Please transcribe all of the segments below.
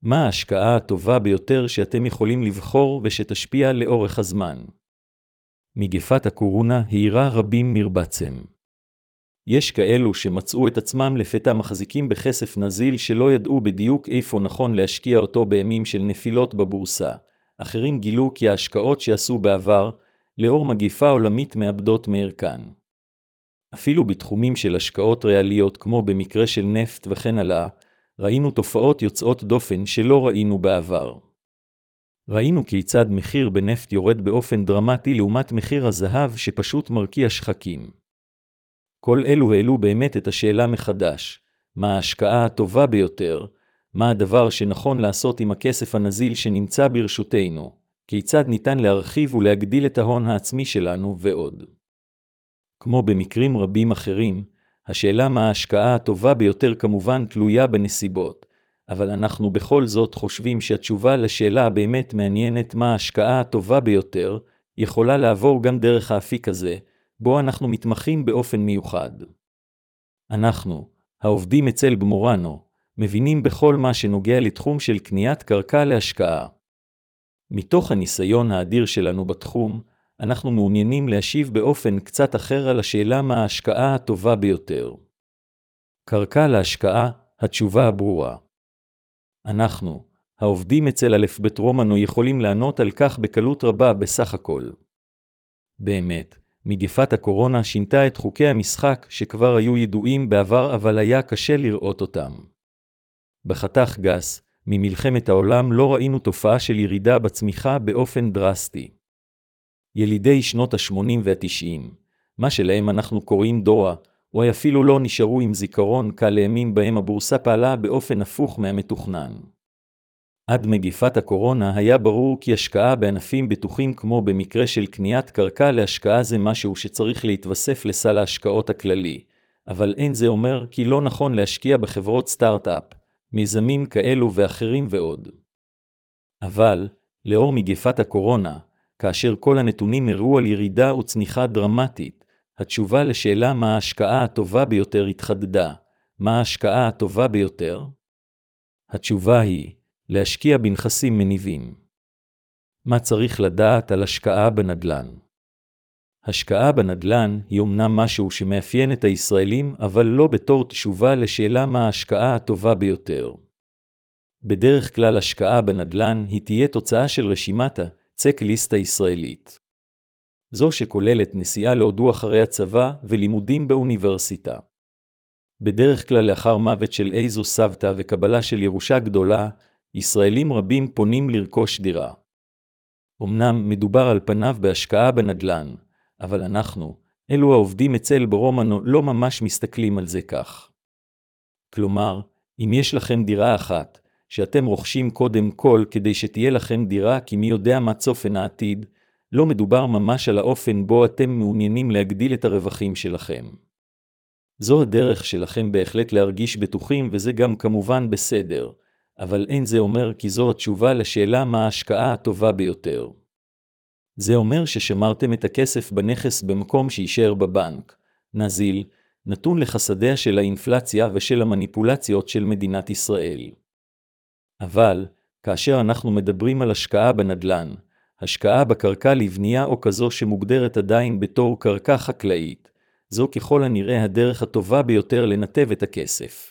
מה ההשקעה הטובה ביותר שאתם יכולים לבחור ושתשפיע לאורך הזמן? מגפת הקורונה העירה רבים מרבצם. יש כאלו שמצאו את עצמם לפתע מחזיקים בכסף נזיל שלא ידעו בדיוק איפה נכון להשקיע אותו בימים של נפילות בבורסה. אחרים גילו כי ההשקעות שעשו בעבר, לאור מגיפה עולמית מאבדות מערכן. אפילו בתחומים של השקעות ריאליות כמו במקרה של נפט וכן הלאה, ראינו תופעות יוצאות דופן שלא ראינו בעבר. ראינו כיצד מחיר בנפט יורד באופן דרמטי לעומת מחיר הזהב שפשוט מרקיע שחקים. כל אלו העלו באמת את השאלה מחדש, מה ההשקעה הטובה ביותר, מה הדבר שנכון לעשות עם הכסף הנזיל שנמצא ברשותנו, כיצד ניתן להרחיב ולהגדיל את ההון העצמי שלנו ועוד. כמו במקרים רבים אחרים, השאלה מה ההשקעה הטובה ביותר כמובן תלויה בנסיבות, אבל אנחנו בכל זאת חושבים שהתשובה לשאלה באמת מעניינת מה ההשקעה הטובה ביותר, יכולה לעבור גם דרך האפיק הזה, בו אנחנו מתמחים באופן מיוחד. אנחנו, העובדים אצל במורנו, מבינים בכל מה שנוגע לתחום של קניית קרקע להשקעה. מתוך הניסיון האדיר שלנו בתחום, אנחנו מעוניינים להשיב באופן קצת אחר על השאלה מה ההשקעה הטובה ביותר. קרקע להשקעה, התשובה הברורה. אנחנו, העובדים אצל אלף בית רומנו יכולים לענות על כך בקלות רבה בסך הכל. באמת, מגפת הקורונה שינתה את חוקי המשחק שכבר היו ידועים בעבר אבל היה קשה לראות אותם. בחתך גס, ממלחמת העולם לא ראינו תופעה של ירידה בצמיחה באופן דרסטי. ילידי שנות ה-80 וה-90, מה שלהם אנחנו קוראים דורה, או אפילו לא נשארו עם זיכרון קל לימים בהם הבורסה פעלה באופן הפוך מהמתוכנן. עד מגפת הקורונה היה ברור כי השקעה בענפים בטוחים כמו במקרה של קניית קרקע להשקעה זה משהו שצריך להתווסף לסל ההשקעות הכללי, אבל אין זה אומר כי לא נכון להשקיע בחברות סטארט-אפ, מיזמים כאלו ואחרים ועוד. אבל, לאור מגפת הקורונה, כאשר כל הנתונים הראו על ירידה וצניחה דרמטית, התשובה לשאלה מה ההשקעה הטובה ביותר התחדדה. מה ההשקעה הטובה ביותר? התשובה היא, להשקיע בנכסים מניבים. מה צריך לדעת על השקעה בנדל"ן? השקעה בנדל"ן היא אומנם משהו שמאפיין את הישראלים, אבל לא בתור תשובה לשאלה מה ההשקעה הטובה ביותר. בדרך כלל השקעה בנדל"ן היא תהיה תוצאה של רשימת הצ'ק-ליסט הישראלית. זו שכוללת נסיעה להודו אחרי הצבא ולימודים באוניברסיטה. בדרך כלל לאחר מוות של איזו סבתא וקבלה של ירושה גדולה, ישראלים רבים פונים לרכוש דירה. אמנם מדובר על פניו בהשקעה בנדל"ן, אבל אנחנו, אלו העובדים אצל ברומנו, לא ממש מסתכלים על זה כך. כלומר, אם יש לכם דירה אחת, שאתם רוכשים קודם כל כדי שתהיה לכם דירה כי מי יודע מה צופן העתיד, לא מדובר ממש על האופן בו אתם מעוניינים להגדיל את הרווחים שלכם. זו הדרך שלכם בהחלט להרגיש בטוחים וזה גם כמובן בסדר, אבל אין זה אומר כי זו התשובה לשאלה מה ההשקעה הטובה ביותר. זה אומר ששמרתם את הכסף בנכס במקום שישאר בבנק, נזיל, נתון לחסדיה של האינפלציה ושל המניפולציות של מדינת ישראל. אבל, כאשר אנחנו מדברים על השקעה בנדל"ן, השקעה בקרקע לבנייה או כזו שמוגדרת עדיין בתור קרקע חקלאית, זו ככל הנראה הדרך הטובה ביותר לנתב את הכסף.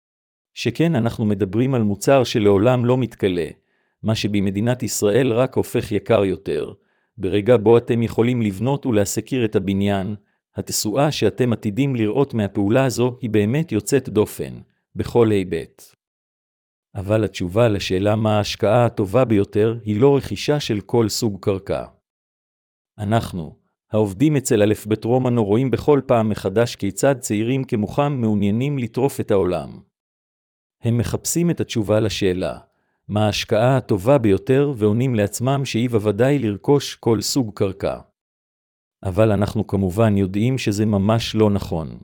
שכן אנחנו מדברים על מוצר שלעולם לא מתקלה, מה שבמדינת ישראל רק הופך יקר יותר. ברגע בו אתם יכולים לבנות ולהסקיר את הבניין, התשואה שאתם עתידים לראות מהפעולה הזו היא באמת יוצאת דופן, בכל היבט. אבל התשובה לשאלה מה ההשקעה הטובה ביותר היא לא רכישה של כל סוג קרקע. אנחנו, העובדים אצל אלף בית רומנו רואים בכל פעם מחדש כיצד צעירים כמוכם מעוניינים לטרוף את העולם. הם מחפשים את התשובה לשאלה, מה ההשקעה הטובה ביותר ועונים לעצמם שהיא בוודאי לרכוש כל סוג קרקע. אבל אנחנו כמובן יודעים שזה ממש לא נכון.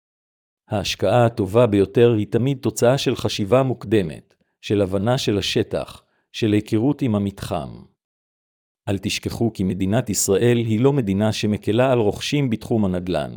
ההשקעה הטובה ביותר היא תמיד תוצאה של חשיבה מוקדמת, של הבנה של השטח, של היכרות עם המתחם. אל תשכחו כי מדינת ישראל היא לא מדינה שמקלה על רוכשים בתחום הנדל"ן.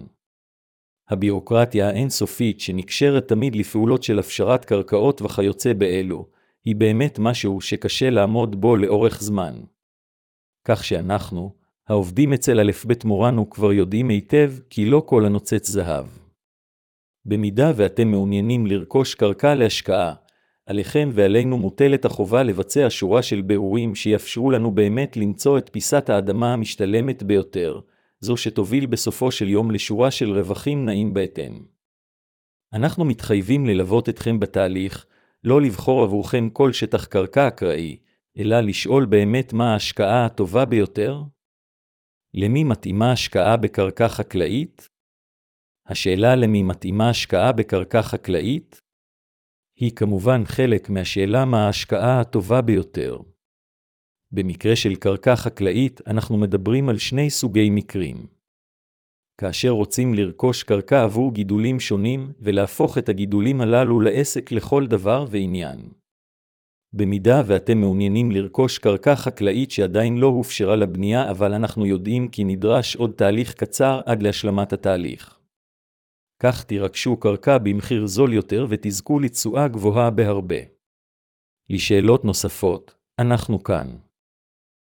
הבירוקרטיה האינסופית שנקשרת תמיד לפעולות של הפשרת קרקעות וכיוצא באלו, היא באמת משהו שקשה לעמוד בו לאורך זמן. כך שאנחנו, העובדים אצל א' ב' מורנו כבר יודעים היטב כי לא כל הנוצץ זהב. במידה ואתם מעוניינים לרכוש קרקע להשקעה, עליכם ועלינו מוטלת החובה לבצע שורה של בירורים שיאפשרו לנו באמת למצוא את פיסת האדמה המשתלמת ביותר, זו שתוביל בסופו של יום לשורה של רווחים נעים בהתאם. אנחנו מתחייבים ללוות אתכם בתהליך, לא לבחור עבורכם כל שטח קרקע אקראי, אלא לשאול באמת מה ההשקעה הטובה ביותר? למי מתאימה השקעה בקרקע חקלאית? השאלה למי מתאימה השקעה בקרקע חקלאית? היא כמובן חלק מהשאלה מה ההשקעה הטובה ביותר. במקרה של קרקע חקלאית אנחנו מדברים על שני סוגי מקרים. כאשר רוצים לרכוש קרקע עבור גידולים שונים ולהפוך את הגידולים הללו לעסק לכל דבר ועניין. במידה ואתם מעוניינים לרכוש קרקע חקלאית שעדיין לא הופשרה לבנייה אבל אנחנו יודעים כי נדרש עוד תהליך קצר עד להשלמת התהליך. כך תרכשו קרקע במחיר זול יותר ותזכו לתשואה גבוהה בהרבה. לשאלות נוספות, אנחנו כאן.